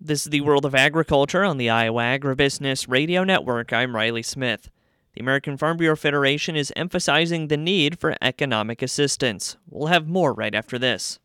This is the World of Agriculture on the Iowa Agribusiness Radio Network. I'm Riley Smith. The American Farm Bureau Federation is emphasizing the need for economic assistance. We'll have more right after this.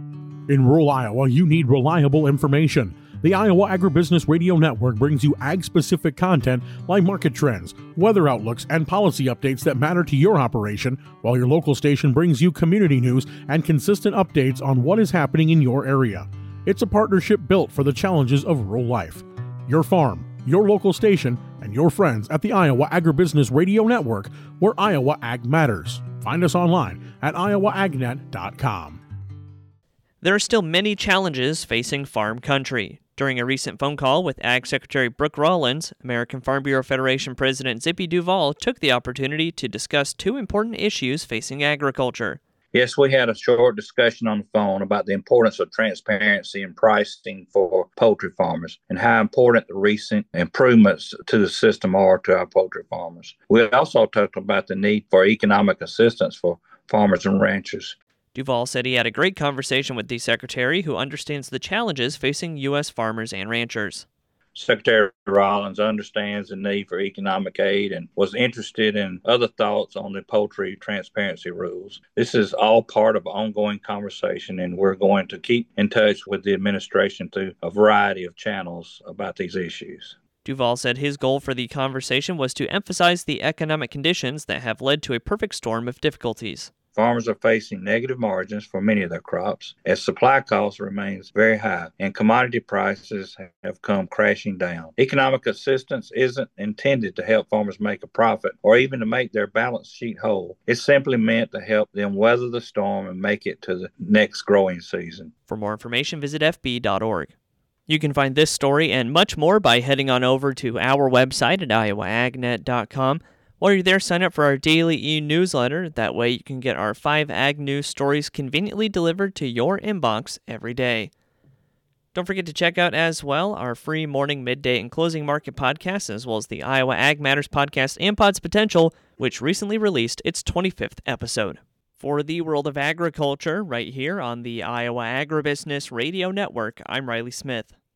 In rural Iowa, you need reliable information. The Iowa Agribusiness Radio Network brings you ag-specific content like market trends, weather outlooks, and policy updates that matter to your operation, while your local station brings you community news and consistent updates on what is happening in your area. It's a partnership built for the challenges of rural life. Your farm, your local station, and your friends at the Iowa Agribusiness Radio Network, where Iowa Ag matters. Find us online at iowaagnet.com. There are still many challenges facing farm country. During a recent phone call with Ag Secretary Brooke Rollins, American Farm Bureau Federation President Zippy Duvall took the opportunity to discuss two important issues facing agriculture. Yes, we had a short discussion on the phone about the importance of transparency and pricing for poultry farmers and how important the recent improvements to the system are to our poultry farmers. We also talked about the need for economic assistance for farmers and ranchers. Duvall said he had a great conversation with the Secretary, who understands the challenges facing U.S. farmers and ranchers. Secretary Rollins understands the need for economic aid and was interested in other thoughts on the poultry transparency rules. This is all part of ongoing conversation, and we're going to keep in touch with the administration through a variety of channels about these issues. Duvall said his goal for the conversation was to emphasize the economic conditions that have led to a perfect storm of difficulties. Farmers are facing negative margins for many of their crops as supply costs remains very high and commodity prices have come crashing down. Economic assistance isn't intended to help farmers make a profit or even to make their balance sheet whole. It's simply meant to help them weather the storm and make it to the next growing season. For more information, visit fb.org. You can find this story and much more by heading on over to our website at iowaagnet.com. While you're there, sign up for our daily e-newsletter. That way you can get our 5 ag news stories conveniently delivered to your inbox every day. Don't forget to check out as well our free morning, midday, and closing market podcasts, as well as the Iowa Ag Matters podcast and Pods Potential, which recently released its 25th episode. For the World of Agriculture, right here on the Iowa Agribusiness Radio Network, I'm Riley Smith.